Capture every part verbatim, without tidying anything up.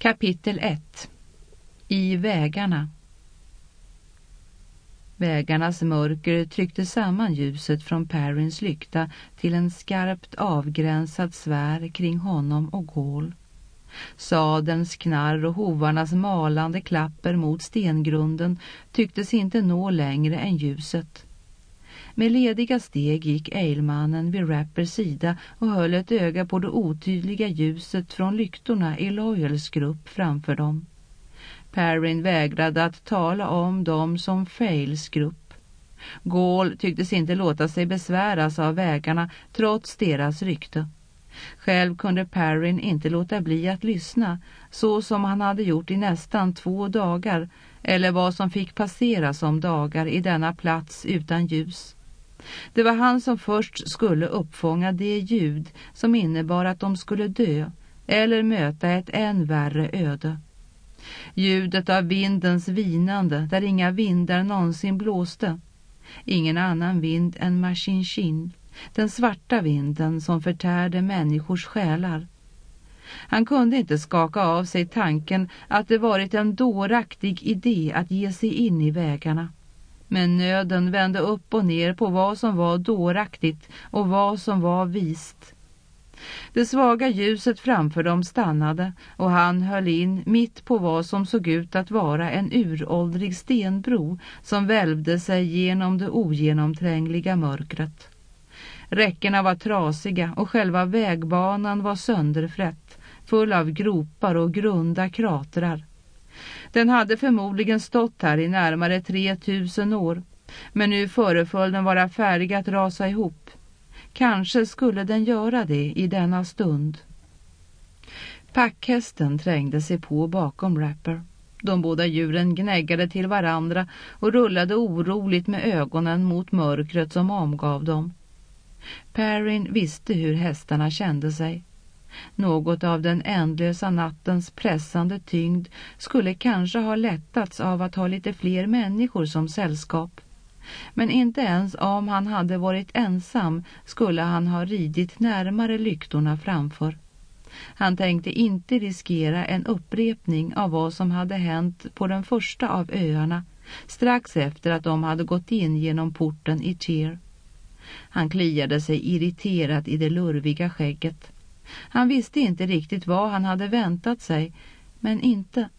Kapitel ett. I vägarna. Vägarnas mörker tryckte samman ljuset från Perrins lykta till en skarpt avgränsad sfär kring honom och Gaul. Sadelns knarr och hovarnas malande klapper mot stengrunden tycktes inte nå längre än ljuset. Med lediga steg gick eilmannen vid Rappers sida och höll ett öga på det otydliga ljuset från lyktorna i Loyals grupp framför dem. Perrin vägrade att tala om dem som Fails grupp. Gaul tycktes inte låta sig besväras av vägarna trots deras rykte. Själv kunde Perrin inte låta bli att lyssna, så som han hade gjort i nästan två dagar, eller vad som fick passera som dagar i denna plats utan ljus. Det var han som först skulle uppfånga det ljud som innebar att de skulle dö eller möta ett än värre öde. Ljudet av vindens vinande där inga vindar någonsin blåste. Ingen annan vind än Mashinshin, den svarta vinden som förtärde människors själar. Han kunde inte skaka av sig tanken att det varit en dåraktig idé att ge sig in i vägarna. Men nöden vände upp och ner på vad som var dåraktigt och vad som var vist. Det svaga ljuset framför dem stannade och han höll in mitt på vad som såg ut att vara en uråldrig stenbro som välvde sig genom det ogenomträngliga mörkret. Räckena var trasiga och själva vägbanan var sönderfrätt, full av gropar och grunda kratrar. Den hade förmodligen stått här i närmare tre tusen år, men nu föreföll den vara färdig att rasa ihop. Kanske skulle den göra det i denna stund. Packhästen trängde sig på bakom Rapper. De båda djuren gnäggade till varandra och rullade oroligt med ögonen mot mörkret som omgav dem. Perrin visste hur hästarna kände sig. Något av den ändlösa nattens pressande tyngd skulle kanske ha lättats av att ha lite fler människor som sällskap. Men inte ens om han hade varit ensam skulle han ha ridit närmare lyktorna framför. Han tänkte inte riskera en upprepning av vad som hade hänt på den första av öarna, strax efter att de hade gått in genom porten i Tyr. Han kliade sig irriterat i det lurviga skägget. Han visste inte riktigt vad han hade väntat sig, men inte.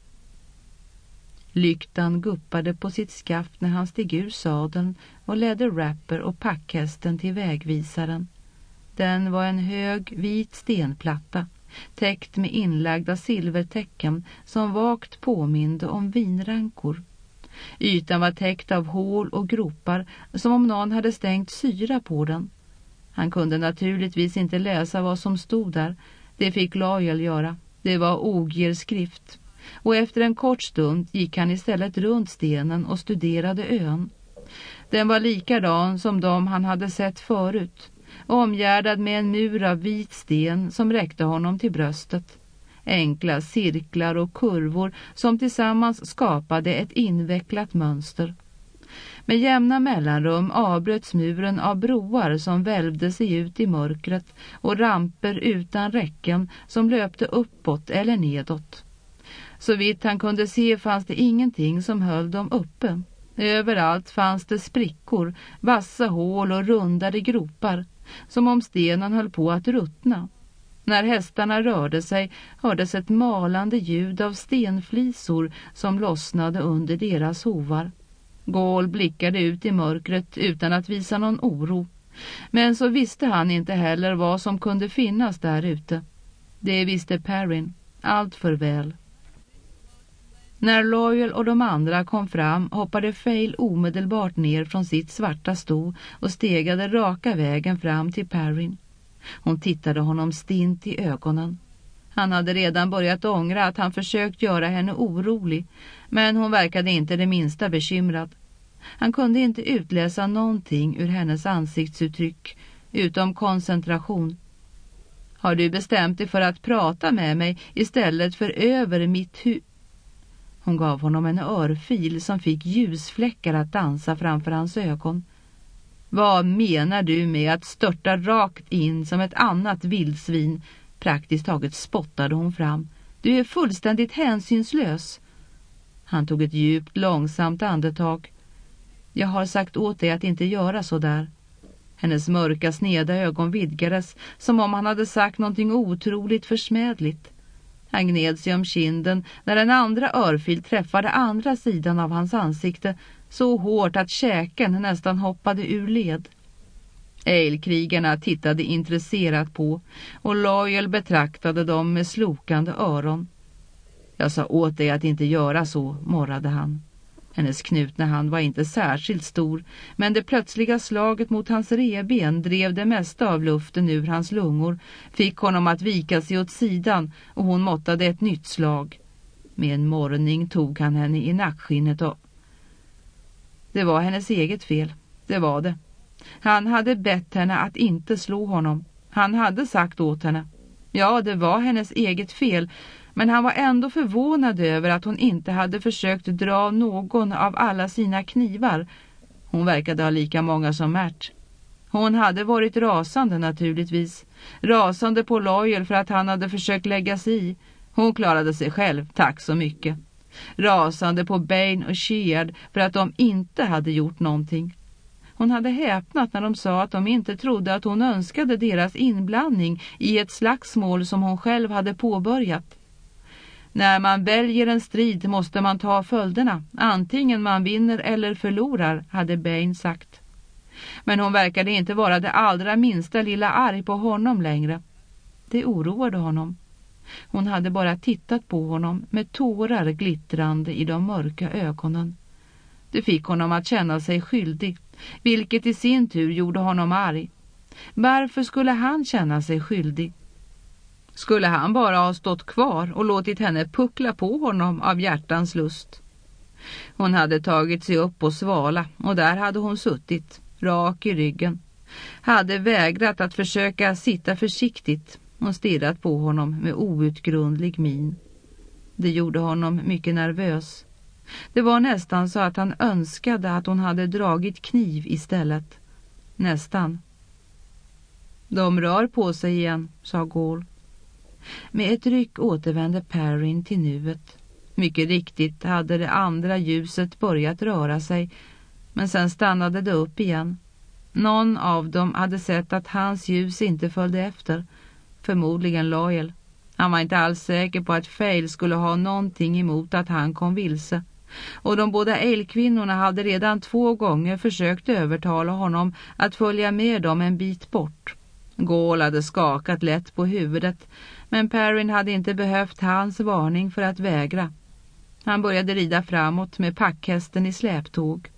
Lyktan guppade på sitt skaft när han steg ur sadeln och ledde Rapper och packhästen till vägvisaren. Den var en hög vit stenplatta, täckt med inlagda silvertecken som vagt påminde om vinrankor. Ytan var täckt av hål och gropar som om någon hade stängt syra på den. Han kunde naturligtvis inte läsa vad som stod där. Det fick Loyal göra. Det var ogierskrift. Och efter en kort stund gick han istället runt stenen och studerade ön. Den var likadan som de han hade sett förut, omgärdad med en mur av vit sten som räckte honom till bröstet. Enkla cirklar och kurvor som tillsammans skapade ett invecklat mönster. Med jämna mellanrum avbröts muren av broar som välvde sig ut i mörkret och ramper utan räcken som löpte uppåt eller nedåt. Så vitt han kunde se fanns det ingenting som höll dem uppe. Överallt fanns det sprickor, vassa hål och rundade gropar, som om stenen höll på att ruttna. När hästarna rörde sig hördes ett malande ljud av stenflisor som lossnade under deras hovar. Gaul blickade ut i mörkret utan att visa någon oro. Men så visste han inte heller vad som kunde finnas där ute. Det visste Perrin, allt för väl. När Loyal och de andra kom fram hoppade Fail omedelbart ner från sitt svarta sto och stegade raka vägen fram till Perrin. Hon tittade honom stint i ögonen. Han hade redan börjat ångra att han försökt göra henne orolig, men hon verkade inte det minsta bekymrad. Han kunde inte utläsa någonting ur hennes ansiktsuttryck, utom koncentration. Har du bestämt dig för att prata med mig istället för över mitt huvud? Hon gav honom en örfil som fick ljusfläckar att dansa framför hans ögon. Vad menar du med att störta rakt in som ett annat vildsvin? Praktiskt taget spottade hon fram. Du är fullständigt hänsynslös. Han tog ett djupt, långsamt andetag. Jag har sagt åt dig att inte göra så där. Hennes mörka, sneda ögon vidgades som om han hade sagt någonting otroligt försmädligt. Han gned sig om kinden när en andra örfil träffade andra sidan av hans ansikte så hårt att käken nästan hoppade ur led. Ale-krigarna tittade intresserat på och Loyal betraktade dem med slokande öron. Jag sa åt dig att inte göra så, morrade han. Hennes knutna hand var inte särskilt stor, men det plötsliga slaget mot hans reben drev det mesta av luften ur hans lungor, fick honom att vika sig åt sidan och hon måttade ett nytt slag. Med en morrning tog han henne i nackskinnet och... Det var hennes eget fel, det var det. Han hade bett henne att inte slå honom. Han hade sagt åt henne. Ja, det var hennes eget fel, men han var ändå förvånad över att hon inte hade försökt dra någon av alla sina knivar. Hon verkade ha lika många som Mert. Hon hade varit rasande naturligtvis. Rasande på Loyal för att han hade försökt lägga sig i. Hon klarade sig själv, tack så mycket. Rasande på Bane och Sheard för att de inte hade gjort någonting. Hon hade häpnat när de sa att de inte trodde att hon önskade deras inblandning i ett slagsmål som hon själv hade påbörjat. När man väljer en strid måste man ta följderna, antingen man vinner eller förlorar, hade Bane sagt. Men hon verkade inte vara det allra minsta lilla arg på honom längre. Det oroade honom. Hon hade bara tittat på honom med tårar glittrande i de mörka ögonen. Det fick honom att känna sig skyldig, vilket i sin tur gjorde honom arg. Varför skulle han känna sig skyldig? Skulle han bara ha stått kvar och låtit henne puckla på honom av hjärtans lust? Hon hade tagit sig upp på svala och där hade hon suttit, rak i ryggen. Hade vägrat att försöka sitta försiktigt och stirrat på honom med outgrundlig min. Det gjorde honom mycket nervös. Det var nästan så att han önskade att hon hade dragit kniv istället. Nästan. De rör på sig igen, sa Gaul. Med ett ryck återvände Perrin till nuet. Mycket riktigt hade det andra ljuset börjat röra sig, men sen stannade det upp igen. Någon av dem hade sett att hans ljus inte följde efter. Förmodligen Loyal. Han var inte alls säker på att Fail skulle ha någonting emot att han kom vilse. Och de båda älgkvinnorna hade redan två gånger försökt övertala honom att följa med dem en bit bort. Gaul hade skakat lätt på huvudet, men Perrin hade inte behövt hans varning för att vägra. Han började rida framåt med packhästen i släptåg.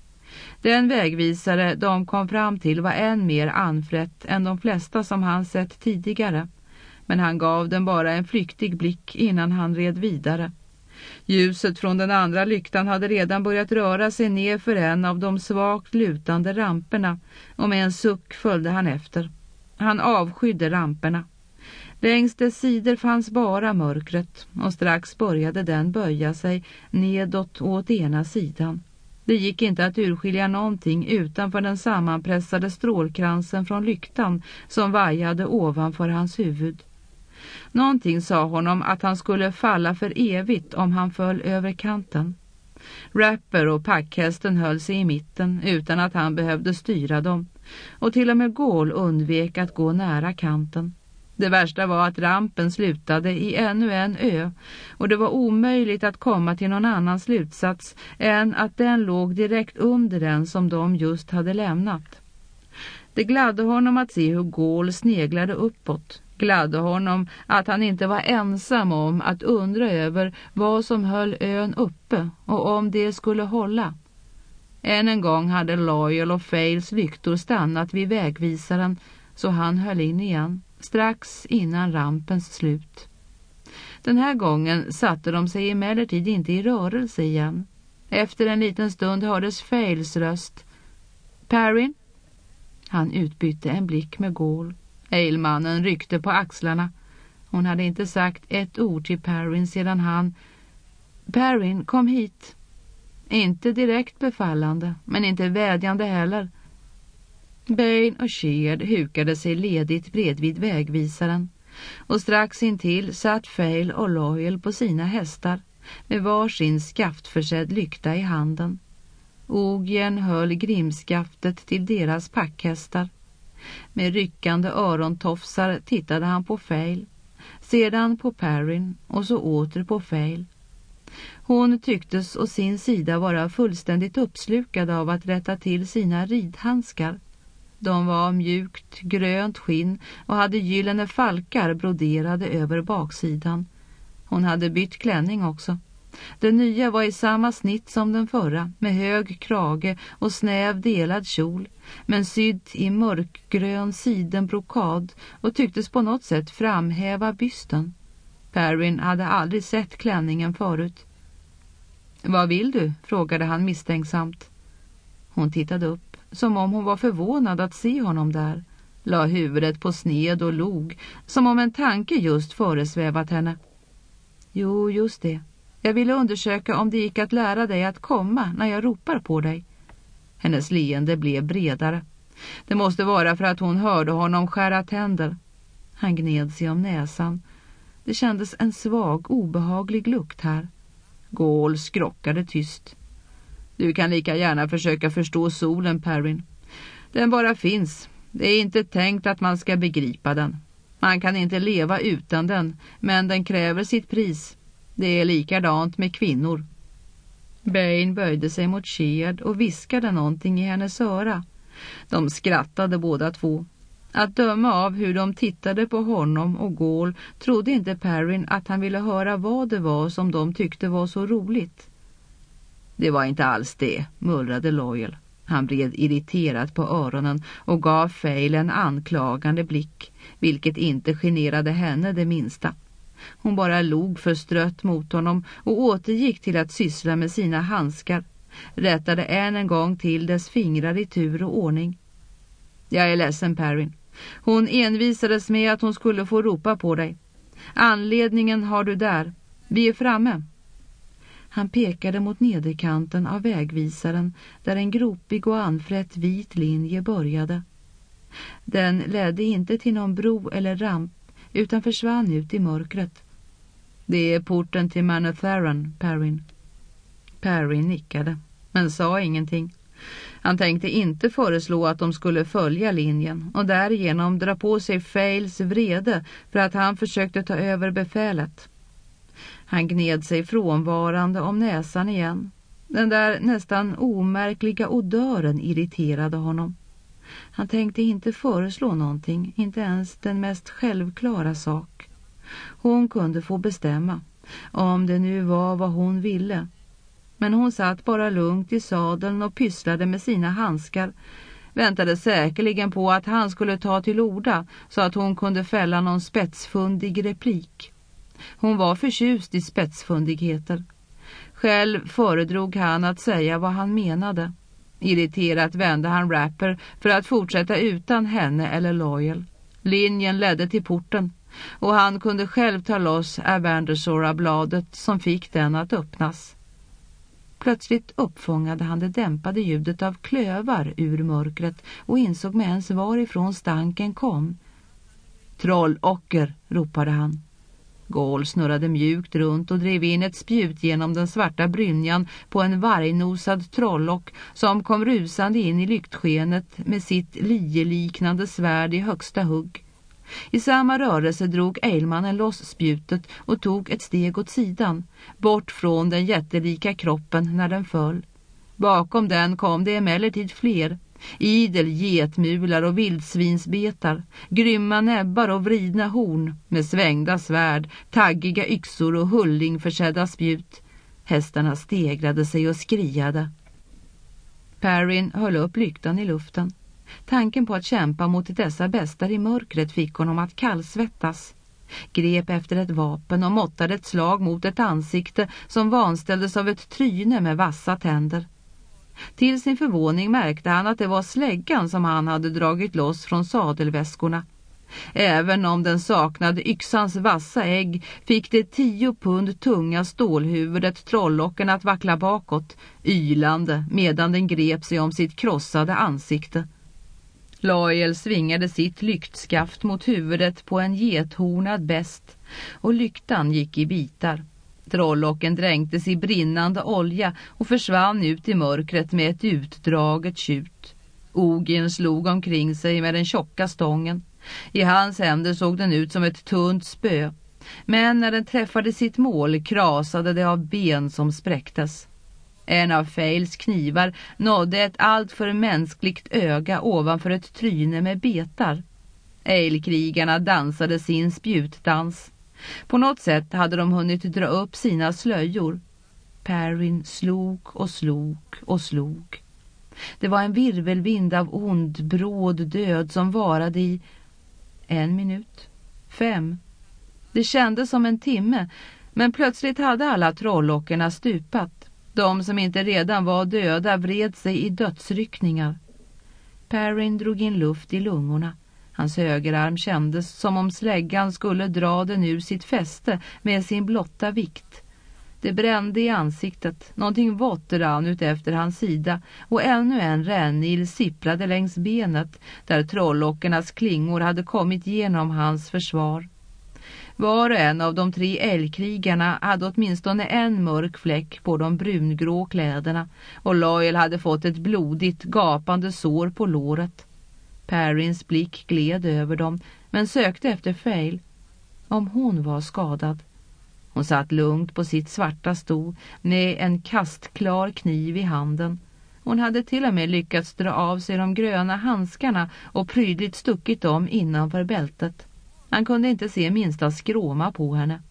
Den vägvisare de kom fram till var än mer anfrätt än de flesta som han sett tidigare, men han gav den bara en flyktig blick innan han red vidare. Ljuset från den andra lyktan hade redan börjat röra sig ner för en av de svagt lutande ramperna och med en suck följde han efter. Han avskydde ramperna. Längs dess sidor fanns bara mörkret och strax började den böja sig nedåt åt ena sidan. Det gick inte att urskilja någonting utanför den sammanpressade strålkransen från lyktan som vajade ovanför hans huvud. Någonting sa honom att han skulle falla för evigt om han föll över kanten. Rapper och packhästen höll sig i mitten utan att han behövde styra dem, och till och med Gaul undvek att gå nära kanten. Det värsta var att rampen slutade i ännu en ö, och det var omöjligt att komma till någon annan slutsats än att den låg direkt under den som de just hade lämnat. Det gladde honom att se hur Gaul sneglade uppåt. Gladde honom att han inte var ensam om att undra över vad som höll ön uppe och om det skulle hålla. Än en gång hade Loyal och Fails lyktor stannat vid vägvisaren, så han höll in igen, strax innan rampens slut. Den här gången satte de sig emellertid inte i rörelse igen. Efter en liten stund hördes Fails röst. Perrin? Han utbytte en blick med Gaul. Eilmannen ryckte på axlarna. Hon hade inte sagt ett ord till Perrin sedan han... Perrin, kom hit. Inte direkt befallande, men inte vädjande heller. Bane och Sheard hukade sig ledigt bredvid vägvisaren. och strax intill satt Fail och Loyal på sina hästar med var sin skaftförsedd lykta i handen. Ogien höll grimskaftet till deras packhästar. Med ryckande örontofsar tittade han på Fail, sedan på Perrin och så åter på Fail. Hon tycktes å sin sida vara fullständigt uppslukad av att rätta till sina ridhandskar. De var mjukt grönt skinn och hade gyllene falkar broderade över baksidan. Hon hade bytt klänning också. Den nya var i samma snitt som den förra, med hög krage och snäv delad kjol, men sydd i mörkgrön sidenbrokad och tycktes på något sätt framhäva bysten. Perrin hade aldrig sett klänningen förut. "Vad vill du?" frågade han misstänksamt. Hon tittade upp, som om hon var förvånad att se honom där, la huvudet på sned och log, som om en tanke just föresvävat henne. "Jo, just det. Jag ville undersöka om det gick att lära dig att komma när jag ropar på dig." Hennes leende blev bredare. Det måste vara för att hon hörde honom skära tänder. Han gned sig om näsan. Det kändes en svag, obehaglig lukt här. Gaul skrockade tyst. "Du kan lika gärna försöka förstå solen, Perrin. Den bara finns. Det är inte tänkt att man ska begripa den. Man kan inte leva utan den, men den kräver sitt pris. Det är likadant med kvinnor." Bane böjde sig mot Sheard och viskade någonting i hennes öra. De skrattade båda två. Att döma av hur de tittade på honom och Gaul trodde inte Perrin att han ville höra vad det var som de tyckte var så roligt. "Det var inte alls det", mullrade Loyal. Han vred irriterat på öronen och gav Fail en anklagande blick, vilket inte generade henne det minsta. Hon bara log förstrött mot honom och återgick till att syssla med sina handskar, rättade än en gång till dess fingrar i tur och ordning. "Jag är ledsen, Perrin. Hon envisades med att hon skulle få ropa på dig. Anledningen har du där. Vi är framme." Han pekade mot nederkanten av vägvisaren där en gropig och anfrätt vit linje började. Den ledde inte till någon bro eller ramp utan försvann ut i mörkret. "Det är porten till Manor Theron, Perrin." Perrin nickade, men sa ingenting. Han tänkte inte föreslå att de skulle följa linjen och därigenom dra på sig Fails vrede för att han försökte ta över befälet. Han gned sig frånvarande om näsan igen. Den där nästan omärkliga odören irriterade honom. Han tänkte inte föreslå någonting, inte ens den mest självklara sak. Hon kunde få bestämma, om det nu var vad hon ville. Men hon satt bara lugnt i sadeln och pysslade med sina handskar, väntade säkerligen på att han skulle ta till orda så att hon kunde fälla någon spetsfundig replik. Hon var förtjust i spetsfundigheter. Själv föredrog han att säga vad han menade. Irriterat vände han Rapper för att fortsätta utan henne eller Loyal. Linjen ledde till porten och han kunde själv ta loss Avandersora-bladet som fick den att öppnas. Plötsligt uppfångade han det dämpade ljudet av klövar ur mörkret och insåg med ens varifrån stanken kom. "Trollocker!" ropade han. Gaul snurrade mjukt runt och drev in ett spjut genom den svarta brynjan på en vargnosad trollock som kom rusande in i lyktskenet med sitt lieliknande svärd i högsta hugg. I samma rörelse drog Eilmannen loss spjutet och tog ett steg åt sidan, bort från den jättelika kroppen när den föll. Bakom den kom det emellertid fler. Idel getmular och vildsvinsbetar, grymma näbbar och vridna horn med svängda svärd, taggiga yxor och hullingförsedda spjut. Hästarna stegrade sig och skriade. Perrin höll upp lyktan i luften. Tanken på att kämpa mot dessa bästar i mörkret fick honom att kallsvettas. Grep efter ett vapen och måttade ett slag mot ett ansikte som vanställdes av ett tryne med vassa tänder. Till sin förvåning märkte han att det var släggan som han hade dragit loss från sadelväskorna. Även om den saknade yxans vassa ägg fick det tio pund tunga stålhuvudet trollocken att vackla bakåt, ylande medan den grep sig om sitt krossade ansikte. Loyal svingade sitt lyktskaft mot huvudet på en gethornad bäst och lyktan gick i bitar. Trollocken dränktes i brinnande olja och försvann ut i mörkret med ett utdraget tjut. Ogin slog omkring sig med den tjocka stången. I hans händer såg den ut som ett tunt spö. Men när den träffade sitt mål krasade det av ben som spräcktes. En av Fails knivar nådde ett alltför mänskligt öga ovanför ett tryne med betar. Älgkrigarna dansade sin spjutdans. På något sätt hade de hunnit dra upp sina slöjor. Perrin slog och slog och slog. Det var en virvelvind av ond, bråd död som varade i en minut, fem. Det kändes som en timme, men plötsligt hade alla trollockerna stupat. De som inte redan var döda vred sig i dödsryckningar. Perrin drog in luft i lungorna. Hans högerarm kändes som om släggan skulle dra den ur sitt fäste med sin blotta vikt. Det brände i ansiktet, någonting vått rann ut efter hans sida och ännu en rännil sipprade längs benet där trollockernas klingor hade kommit genom hans försvar. Var och en av de tre älgkrigarna hade åtminstone en mörk fläck på de brungrå kläderna och Loyal hade fått ett blodigt, gapande sår på låret. Perrins blick gled över dem men sökte efter Fail. Om hon var skadad. Hon satt lugnt på sitt svarta stol med en kastklar kniv i handen. Hon hade till och med lyckats dra av sig de gröna handskarna och prydligt stuckit dem innanför bältet. Han kunde inte se minsta skråma på henne.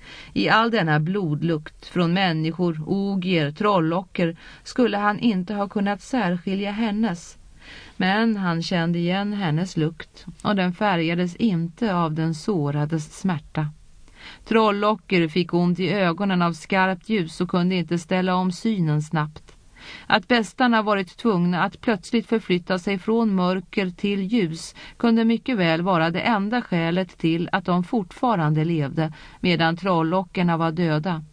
I all denna blodlukt från människor, ogier, trollocker skulle han inte ha kunnat särskilja hennes. Men han kände igen hennes lukt och den färgades inte av den sårades smärta. Trollocker fick ont i ögonen av skarpt ljus och kunde inte ställa om synen snabbt. Att bästarna varit tvungna att plötsligt förflytta sig från mörker till ljus kunde mycket väl vara det enda skälet till att de fortfarande levde medan trollockerna var döda.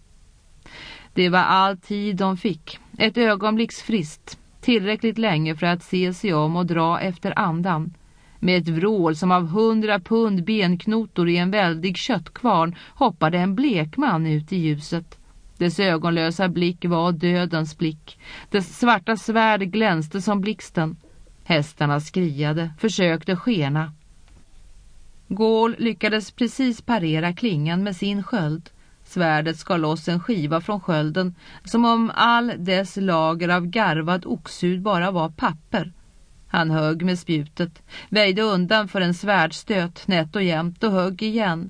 Det var all tid de fick, ett ögonblicks frist, tillräckligt länge för att se sig om och dra efter andan. Med ett vrål som av hundra pund benknotor i en väldig köttkvarn hoppade en blekman ut i ljuset. Dess ögonlösa blick var dödens blick. Dess svarta svärd glänste som blixten. Hästarna skriade, försökte skena. Gaul lyckades precis parera klingan med sin sköld. Svärdet skar loss en skiva från skölden som om all dess lager av garvad oxhud bara var papper. Han högg med spjutet, väjde undan för en svärdstöt nätt och jämnt och högg igen.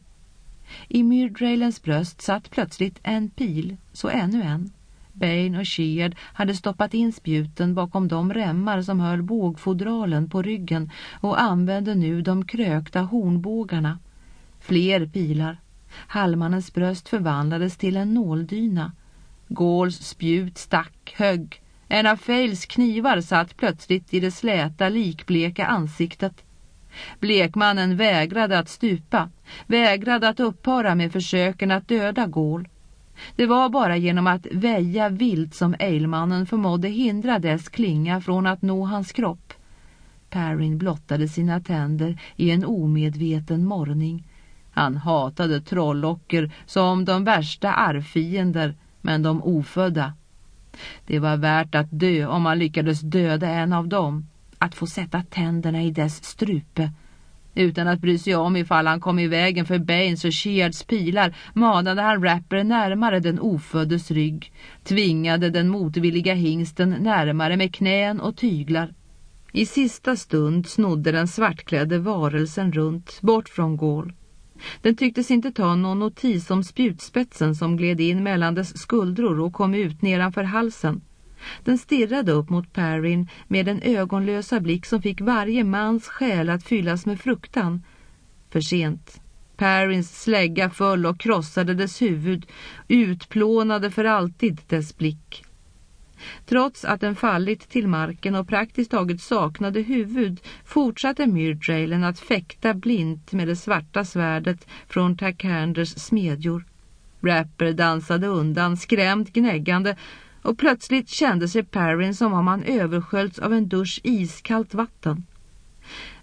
I Myrdrailens bröst satt plötsligt en pil, så ännu en. Bane och Sheard hade stoppat in spjuten bakom de remmar som höll bågfodralen på ryggen och använde nu de krökta hornbågarna. Fler pilar. Halmannens bröst förvandlades till en nåldyna. Gauls spjut stack, högg. En av Fails knivar satt plötsligt i det släta, likbleka ansiktet. Blekmannen vägrade att stupa, vägrade att upphöra med försöken att döda Gaul. Det var bara genom att väja vilt som ejlmannen förmådde hindra dess klinga från att nå hans kropp. Perrin blottade sina tänder i en omedveten morrning. Han hatade trollocker som de värsta arvfiender, men de ofödda. Det var värt att dö om man lyckades döda en av dem. Att få sätta tänderna i dess strupe. Utan att bry sig om ifall han kom i vägen för Banes och Sheards pilar manade han Rapper närmare den oföddes rygg. Tvingade den motvilliga hingsten närmare med knän och tyglar. I sista stund snodde den svartklädde varelsen runt, bort från Gaul. Den tycktes inte ta någon notis om spjutspetsen som gled in mellan dess skuldror och kom ut nedanför halsen. Den stirrade upp mot Perrin med en ögonlösa blick som fick varje mans själ att fyllas med fruktan. För sent. Perrins slägga föll och krossade dess huvud, utplånade för alltid dess blick. Trots att den fallit till marken och praktiskt taget saknade huvud fortsatte Myrdrailen att fäkta blint med det svarta svärdet från Takanders smedjor. Rapper dansade undan, skrämt gnäggande, och plötsligt kände sig Perrin som om han översköljts av en dusch iskallt vatten.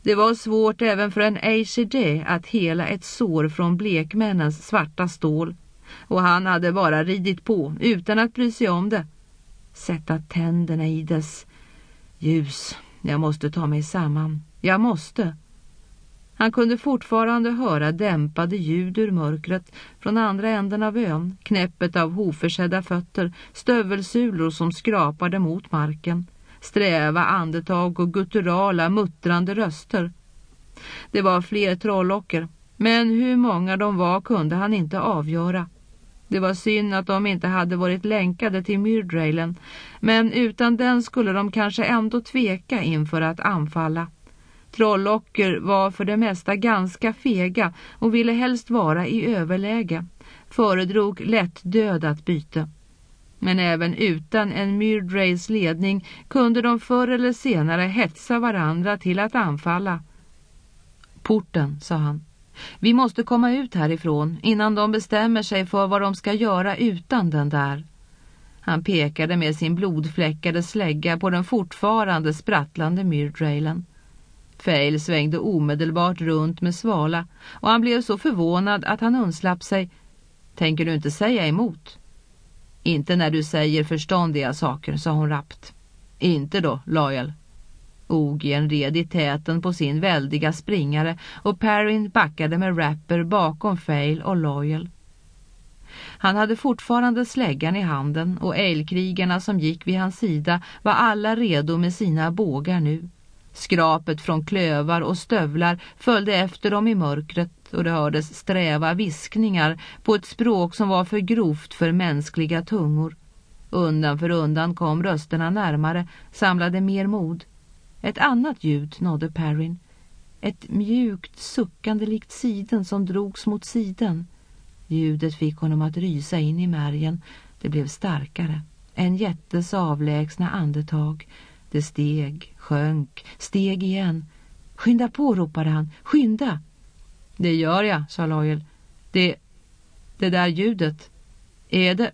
Det var svårt även för en A C J att hela ett sår från blekmännens svarta stål. Och han hade bara ridit på utan att bry sig om det. Sätta tänderna i dess ljus. Jag måste ta mig samman. Jag måste. Han kunde fortfarande höra dämpade ljud ur mörkret från andra änden av ön. Knäppet av hoförsedda fötter, stövelsulor som skrapade mot marken. Sträva andetag och gutturala, muttrande röster. Det var fler trollocker, men hur många de var kunde han inte avgöra. Det var synd att de inte hade varit länkade till myrdrailen, men utan den skulle de kanske ändå tveka inför att anfalla. Trollocker var för det mesta ganska fega och ville helst vara i överläge. Föredrog lätt dödat byte. Men även utan en myrdrails ledning kunde de förr eller senare hetsa varandra till att anfalla. Porten, sa han. Vi måste komma ut härifrån innan de bestämmer sig för vad de ska göra utan den där. Han pekade med sin blodfläckade slägga på den fortfarande sprattlande myrdrailen. Fail svängde omedelbart runt med svala och han blev så förvånad att han undslapp sig. Tänker du inte säga emot? Inte när du säger förståndiga saker, sa hon rappt. Inte då, Loyal. Ogien red i täten på sin väldiga springare och Perrin backade med Rapper bakom Fail och Loyal. Han hade fortfarande släggan i handen och älgkrigarna som gick vid hans sida var alla redo med sina bågar nu. Skrapet från klövar och stövlar följde efter dem i mörkret och det hördes sträva viskningar på ett språk som var för grovt för mänskliga tungor. Undan för undan kom rösterna närmare, samlade mer mod. Ett annat ljud nådde Perrin. Ett mjukt suckande likt siden som drogs mot siden. Ljudet fick honom att rysa in i märgen. Det blev starkare. En jättes avlägsna andetag. Det steg, sjönk, steg igen. Skynda på, ropade han. Skynda! Det gör jag, sa Loyal. Det, det där ljudet. Är det...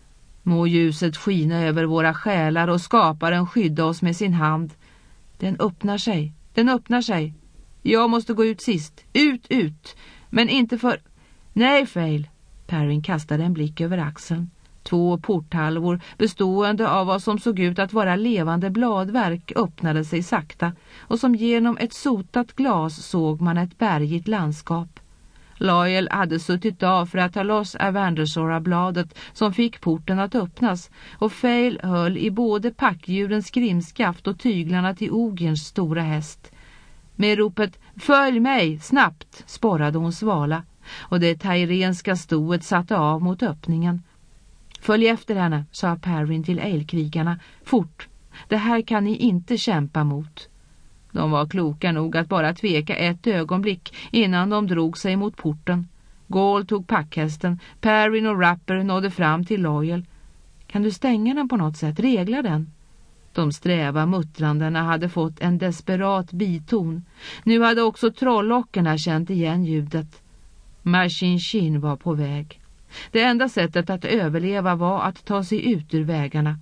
Må ljuset skina över våra själar och skaparen skydda oss med sin hand. Den öppnar sig, den öppnar sig. Jag måste gå ut sist. Ut, ut. Men inte för... Nej, Fail. Perrin kastade en blick över axeln. Två porthalvor bestående av vad som såg ut att vara levande bladverk öppnade sig sakta och som genom ett sotat glas såg man ett bergigt landskap. Loyal hade suttit av för att ta loss Avandasora-bladet som fick porten att öppnas och Fail höll i både packdjurens grimskaft och tyglarna till Ogiens stora häst. Med ropet "Följ mig, snabbt!" sporrade hon svala och det tairenska stoet satte av mot öppningen. Följ efter henne, sa Perrin till älgkrigarna. Fort, det här kan ni inte kämpa mot. De var kloka nog att bara tveka ett ögonblick innan de drog sig mot porten. Gaul tog packhästen, Perrin och Rapper nådde fram till Loyal. Kan du stänga den på något sätt, regla den? De sträva muttrandena hade fått en desperat biton. Nu hade också trollockerna känt igen ljudet. Machine Chin var på väg. Det enda sättet att överleva var att ta sig ut ur vägarna.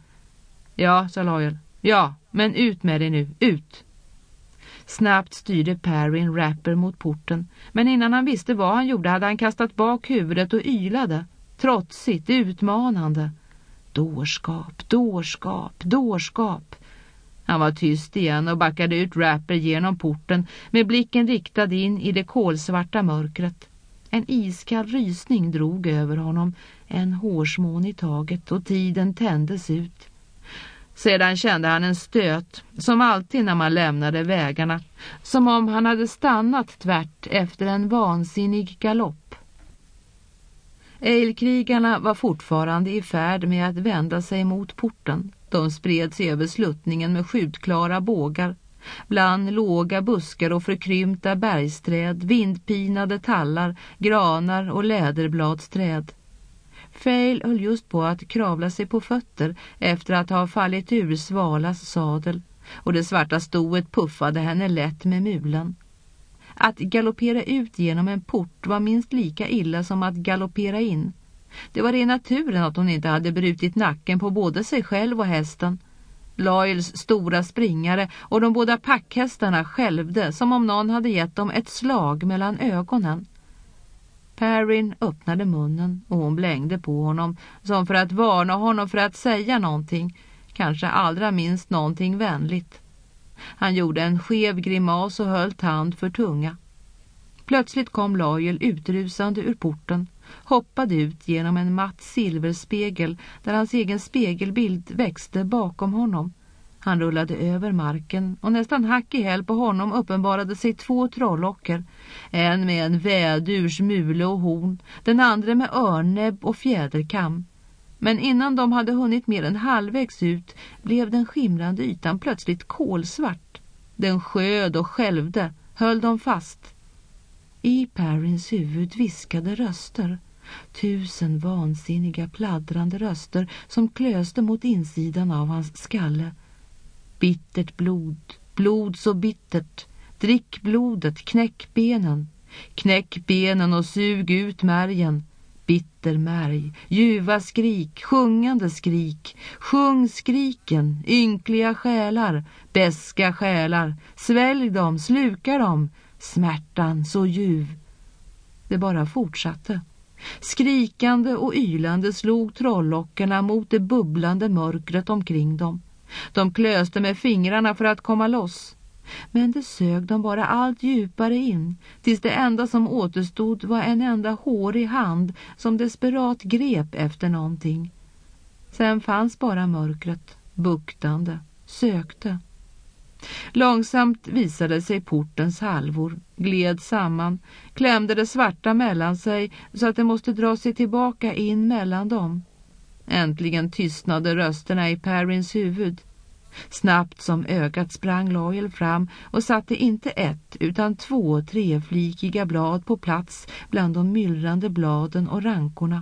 Ja, sa Loyal. Ja, men ut med det nu, ut. Snabbt styrde Perrin Rapper mot porten, men innan han visste vad han gjorde hade han kastat bak huvudet och ylade, trotsigt, utmanande. Dårskap, dårskap, dårskap. Han var tyst igen och backade ut Rapper genom porten med blicken riktad in i det kolsvarta mörkret. En iskall rysning drog över honom, en hårsmån i taget och tiden tändes ut. Sedan kände han en stöt, som alltid när man lämnade vägarna, som om han hade stannat tvärt efter en vansinnig galopp. Älgkrigarna var fortfarande i färd med att vända sig mot porten. De spred sig över sluttningen med skjutklara bågar. Bland låga buskar och förkrympta bergsträd, vindpinade tallar, granar och läderbladsträd. Fail höll just på att kravla sig på fötter efter att ha fallit ur Svalas sadel och det svarta stoet puffade henne lätt med mulen. Att galoppera ut genom en port var minst lika illa som att galoppera in. Det var i naturen att hon inte hade brutit nacken på både sig själv och hästen. Loyals stora springare och de båda packhästarna skälvde som om någon hade gett dem ett slag mellan ögonen. Perrin öppnade munnen och hon blängde på honom som för att varna honom för att säga någonting, kanske allra minst någonting vänligt. Han gjorde en skev grimas och höll tand för tunga. Plötsligt kom Loyal utrusande ur porten, hoppade ut genom en matt silverspegel där hans egen spegelbild växte bakom honom. Han rullade över marken och nästan hack i häl på honom uppenbarade sig två trolllocker. En med en vädurs mule och horn, den andra med örnnäbb och fjäderkam. Men innan de hade hunnit mer än halvvägs ut blev den skimrande ytan plötsligt kolsvart. Den sköd och skälvde, höll dem fast. I Perrins huvud viskade röster. Tusen vansinniga pladdrande röster som klöste mot insidan av hans skalle. Bittert blod, blod så bittert. Drick blodet, knäck benen. Knäck benen och sug ut märgen. Bitter märg, ljuva skrik, sjungande skrik. Sjung skriken, ynkliga själar, beska själar. Svälj dem, sluka dem. Smärtan så ljuv. Det bara fortsatte. Skrikande och ylande slog trollockerna mot det bubblande mörkret omkring dem. De klöste med fingrarna för att komma loss. Men det sög de bara allt djupare in, tills det enda som återstod var en enda hårig hand som desperat grep efter någonting. Sen fanns bara mörkret, buktande, sökte. Långsamt visade sig portens halvor, gled samman, klämde det svarta mellan sig så att det måste dra sig tillbaka in mellan dem. Äntligen tystnade rösterna i Perrins huvud. Snabbt som ögat sprang Loyal fram och satte inte ett utan två treflikiga blad på plats bland de myllrande bladen och rankorna.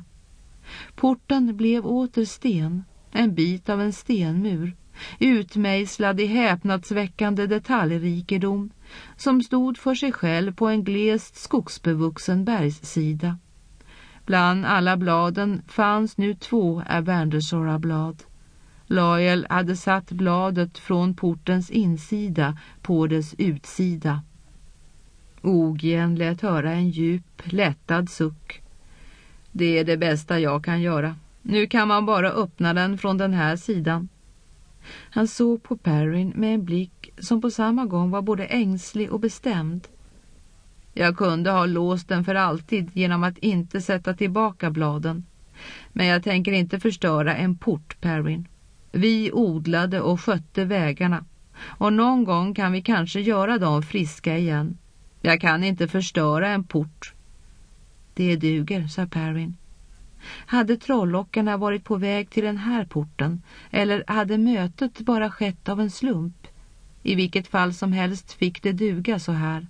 Porten blev åter sten, en bit av en stenmur, utmejslad i häpnadsväckande detaljrikedom, som stod för sig själv på en glest skogsbevuxen bergssida. Bland alla bladen fanns nu två Avandasora-blad. Loyal hade satt bladet från portens insida på dess utsida. Ogien lät höra en djup, lättad suck. Det är det bästa jag kan göra. Nu kan man bara öppna den från den här sidan. Han såg på Perrin med en blick som på samma gång var både ängslig och bestämd. Jag kunde ha låst den för alltid genom att inte sätta tillbaka bladen. Men jag tänker inte förstöra en port, Perrin. Vi odlade och skötte vägarna. Och någon gång kan vi kanske göra dem friska igen. Jag kan inte förstöra en port. Det duger, sa Perrin. Hade trollockarna varit på väg till den här porten, eller hade mötet bara skett av en slump? I vilket fall som helst fick det duga så här.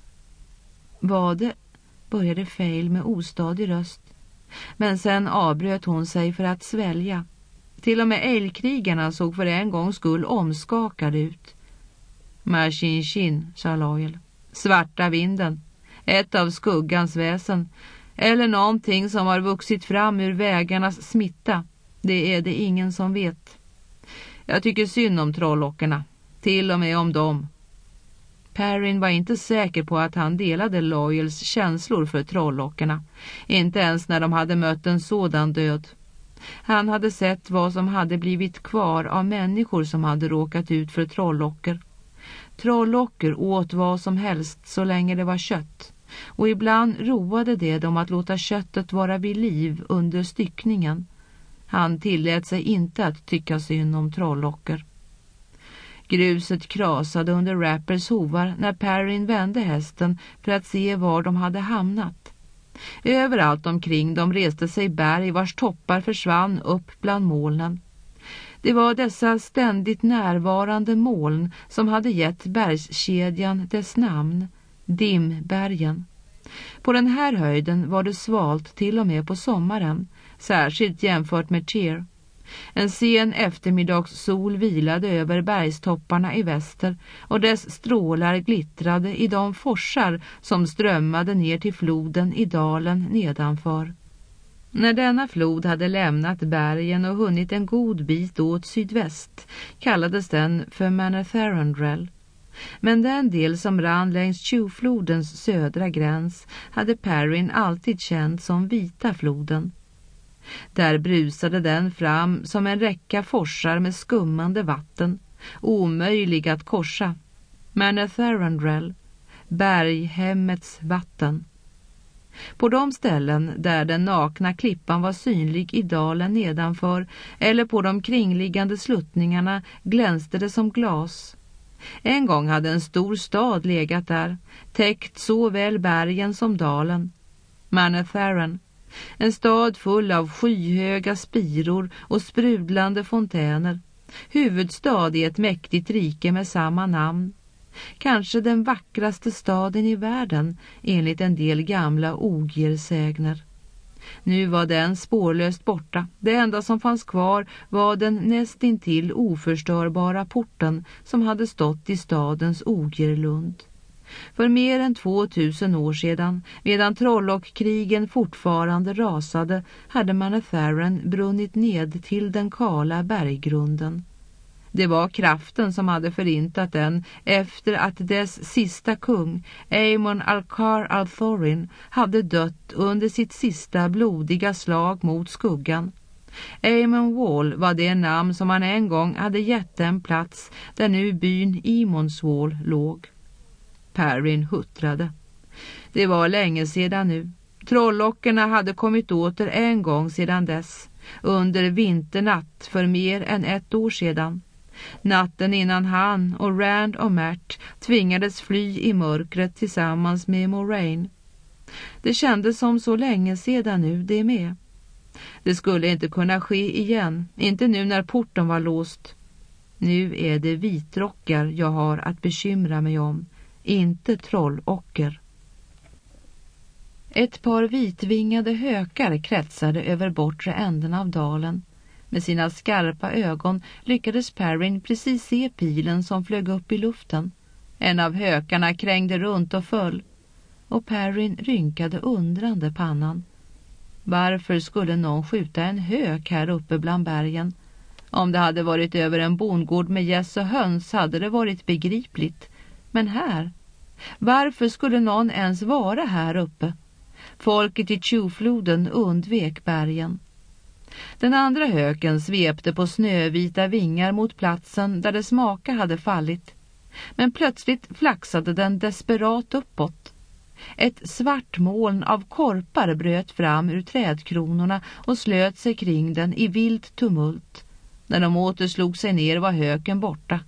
Var det, började Fail med ostadig röst. Men sen avbröt hon sig för att svälja. Till och med älgkrigarna såg för en gångs skull omskakade ut. Machine Shin, sa Loyal. Svarta vinden. Ett av skuggans väsen. Eller någonting som har vuxit fram ur vägarnas smitta. Det är det ingen som vet. Jag tycker synd om trollockerna. Till och med om dem. Perrin var inte säker på att han delade Loyals känslor för trollockerna. Inte ens när de hade mött en sådan död. Han hade sett vad som hade blivit kvar av människor som hade råkat ut för trollocker. Trollocker åt vad som helst så länge det var kött. Och ibland roade det dem att låta köttet vara vid liv under styckningen. Han tillät sig inte att tycka synd om trollocker. Gruset krasade under Rappers hovar när Perrin vände hästen för att se var de hade hamnat. Överallt omkring dem reste sig berg vars toppar försvann upp bland molnen. Det var dessa ständigt närvarande moln som hade gett bergskedjan dess namn, Dimbergen. På den här höjden var det svalt till och med på sommaren, särskilt jämfört med Tyr. En sen eftermiddagssol vilade över bergstopparna i väster och dess strålar glittrade i de forsar som strömmade ner till floden i dalen nedanför. När denna flod hade lämnat bergen och hunnit en god bit åt sydväst kallades den för Manatharandrel. Men den del som rann längs Tjuvflodens södra gräns hade Perrin alltid känt som Vita floden. Där brusade den fram som en räcka forsar med skummande vatten, omöjlig att korsa. Manatharandrel, berghemmets vatten. På de ställen där den nakna klippan var synlig i dalen nedanför eller på de kringliggande sluttningarna glänste det som glas. En gång hade en stor stad legat där, täckt såväl bergen som dalen. Manatharan, en stad full av skyhöga spiror och sprudlande fontäner, huvudstad i ett mäktigt rike med samma namn. Kanske den vackraste staden i världen enligt en del gamla ogiersägner. Nu var den spårlöst borta. Det enda som fanns kvar var den nästintill oförstörbara porten som hade stått i stadens ogierlund. För mer än tvåtusen år sedan, medan Trollockkrigen fortfarande rasade, hade Manatharan brunnit ned till den kala berggrunden. Det var kraften som hade förintat den efter att dess sista kung, Aemon Alcar Althorin, hade dött under sitt sista blodiga slag mot skuggan. Aemon Wall var det namn som han en gång hade gett den plats där nu byn Emonswall låg. Perrin huttrade. Det var länge sedan nu. Trollockerna hade kommit åter en gång sedan dess, under vinternatt för mer än ett år sedan. Natten innan han och Rand och Mert tvingades fly i mörkret tillsammans med Moraine. Det kändes som så länge sedan nu det med. Det skulle inte kunna ske igen, inte nu när porten var låst. Nu är det vitrockar jag har att bekymra mig om, inte trollocker. Ett par vitvingade hökar kretsade över bortre änden av dalen. Med sina skarpa ögon lyckades Perrin precis se pilen som flög upp i luften. En av hökarna krängde runt och föll. Och Perrin rynkade undrande pannan. Varför skulle någon skjuta en hök här uppe bland bergen? Om det hade varit över en bondgård med gäss och höns hade det varit begripligt. Men här? Varför skulle någon ens vara här uppe? Folket i Tjuvfloden undvek bergen. Den andra höken svepte på snövita vingar mot platsen där dess maka hade fallit. Men plötsligt flaxade den desperat uppåt. Ett svart moln av korpar bröt fram ur trädkronorna och slöt sig kring den i vilt tumult. När de åter slog sig ner var höken borta.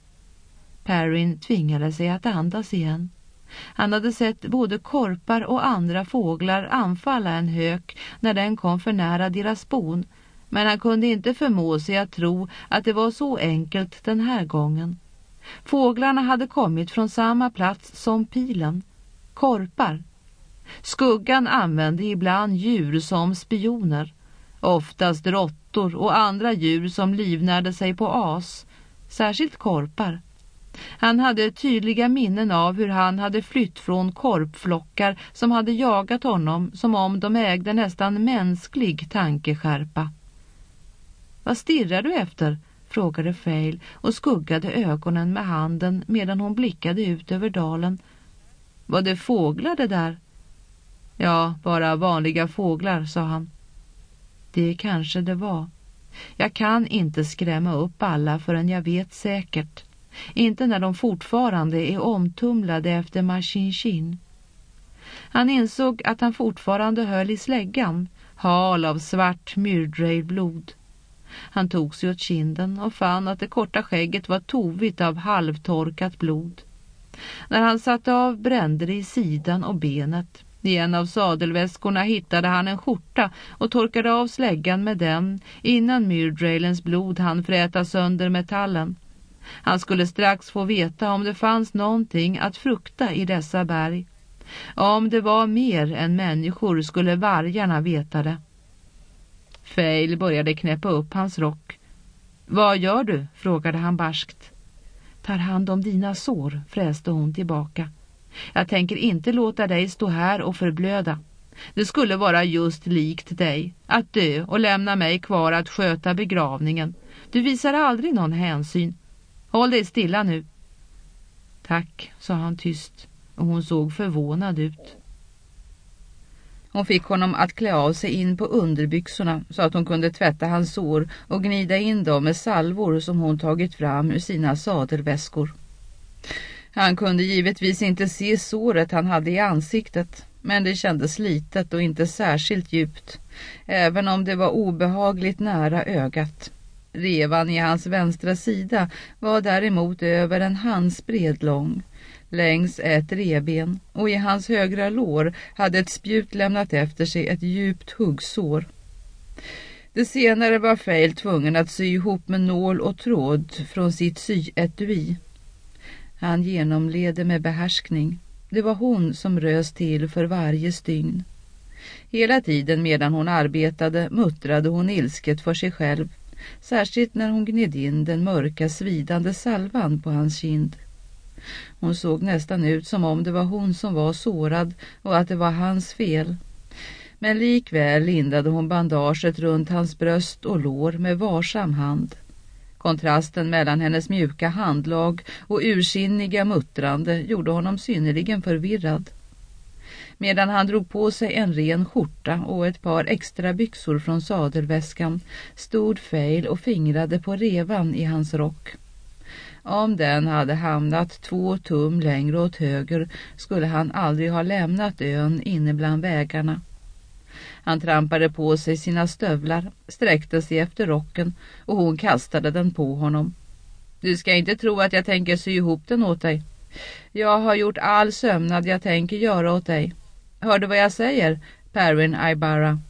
Perrin tvingade sig att andas igen. Han hade sett både korpar och andra fåglar anfalla en hök när den kom för nära deras bon, men han kunde inte förmå sig att tro att det var så enkelt den här gången. Fåglarna hade kommit från samma plats som pilen. Korpar. Skuggan använde ibland djur som spioner. Oftast råttor och andra djur som livnärde sig på as. Särskilt korpar. Han hade tydliga minnen av hur han hade flytt från korpflockar som hade jagat honom som om de ägde nästan mänsklig tankeskärpa. Vad stirrar du efter? Frågade Fail och skuggade ögonen med handen medan hon blickade ut över dalen. Var det fåglar det där? Ja, bara vanliga fåglar, sa han. Det kanske det var. Jag kan inte skrämma upp alla förrän jag vet säkert. Inte när de fortfarande är omtumlade efter Machin-Chin. Han insåg att han fortfarande höll i släggan, hal av svart myrdrejblod. Han tog sig åt kinden och fann att det korta skägget var tovigt av halvtorkat blod. När han satte av brände det i sidan och benet. I en av sadelväskorna hittade han en skjorta och torkade av släggan med den innan myrdrejlens blod han fräta sönder metallen. Han skulle strax få veta om det fanns någonting att frukta i dessa berg. Om det var mer än människor skulle vargarna veta det. Fail började knäppa upp hans rock. Vad gör du? Frågade han barskt. Tar hand om dina sår, fräste hon tillbaka. Jag tänker inte låta dig stå här och förblöda. Det skulle vara just likt dig att dö och lämna mig kvar att sköta begravningen. Du visar aldrig någon hänsyn. Håll dig stilla nu. Tack, sa han tyst, och hon såg förvånad ut. Hon fick honom att klä av sig in på underbyxorna så att hon kunde tvätta hans sår och gnida in dem med salvor som hon tagit fram ur sina sadelväskor. Han kunde givetvis inte se såret han hade i ansiktet, men det kändes litet och inte särskilt djupt, även om det var obehagligt nära ögat. Revan i hans vänstra sida var däremot över en handsbred lång, längs ett reben, och i hans högra lår hade ett spjut lämnat efter sig ett djupt huggsår. Det senare var Fail tvungen att sy ihop med nål och tråd från sitt syetui. Han genomled med behärskning. Det var hon som rös till för varje stygn. Hela tiden medan hon arbetade muttrade hon ilsket för sig själv, särskilt när hon gned in den mörka svidande salvan på hans kind. Hon såg nästan ut som om det var hon som var sårad och att det var hans fel. Men likväl lindade hon bandaget runt hans bröst och lår med varsam hand. Kontrasten mellan hennes mjuka handlag och ursinniga muttrande gjorde honom synnerligen förvirrad. Medan han drog på sig en ren skjorta och ett par extra byxor från sadelväskan stod Fail och fingrade på revan i hans rock. Om den hade hamnat två tum längre åt höger skulle han aldrig ha lämnat ön inne bland vägarna. Han trampade på sig sina stövlar, sträckte sig efter rocken och hon kastade den på honom. Du ska inte tro att jag tänker sy ihop den åt dig. Jag har gjort all sömnad jag tänker göra åt dig. Hör du vad jag säger, Perrin Ibarra?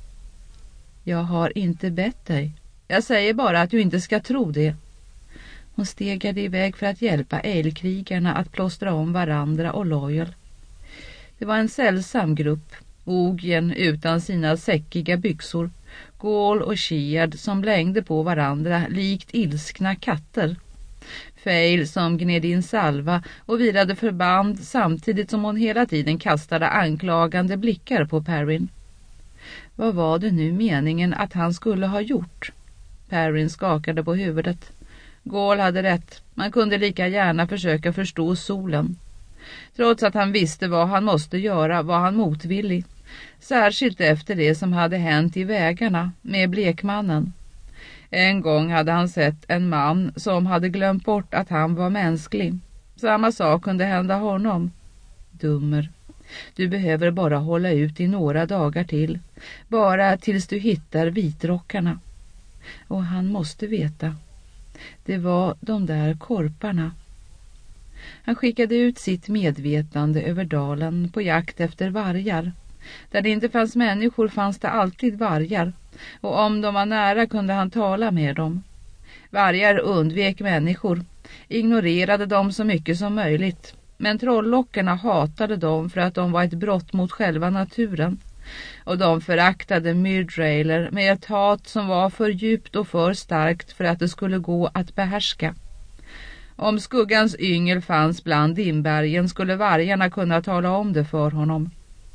Jag har inte bett dig. Jag säger bara att du inte ska tro det. Hon stegade iväg för att hjälpa älgkrigarna att plåstra om varandra och Loyal. Det var en sällsam grupp. Ogen utan sina säckiga byxor, Gaul och Sheard som blängde på varandra likt ilskna katter. Fail som gned in salva och virade förband samtidigt som hon hela tiden kastade anklagande blickar på Perrin. Vad var det nu meningen att han skulle ha gjort? Perrin skakade på huvudet. Gaul hade rätt, man kunde lika gärna försöka förstå solen. Trots att han visste vad han måste göra var han motvillig. Särskilt efter det som hade hänt i vägarna med blekmannen. En gång hade han sett en man som hade glömt bort att han var mänsklig. Samma sak kunde hända honom. Dummer. Du behöver bara hålla ut i några dagar till. Bara tills du hittar vitrockarna. Och han måste veta. Det var de där korparna. Han skickade ut sitt medvetande över dalen på jakt efter vargar. Där det inte fanns människor fanns det alltid vargar, och om de var nära kunde han tala med dem. Vargar undvek människor, ignorerade dem så mycket som möjligt, men trollockarna hatade dem för att de var ett brott mot själva naturen. Och de föraktade Myrdrailer med ett hat som var för djupt och för starkt för att det skulle gå att behärska. Om skuggans yngel fanns bland dimbergen skulle vargarna kunna tala om det för honom.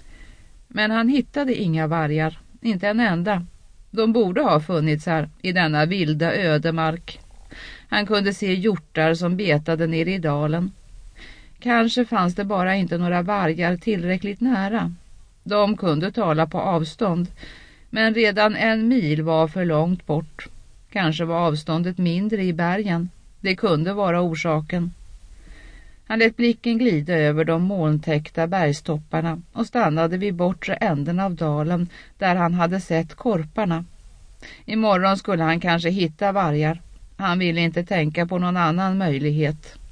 Men han hittade inga vargar, inte en enda. De borde ha funnits här, i denna vilda ödemark. Han kunde se hjortar som betade ner i dalen. Kanske fanns det bara inte några vargar tillräckligt nära. De kunde tala på avstånd, men redan en mil var för långt bort. Kanske var avståndet mindre i bergen. Det kunde vara orsaken. Han lät blicken glida över de molntäckta bergstopparna och stannade vid bortre änden av dalen där han hade sett korparna. Imorgon skulle han kanske hitta vargar. Han ville inte tänka på någon annan möjlighet.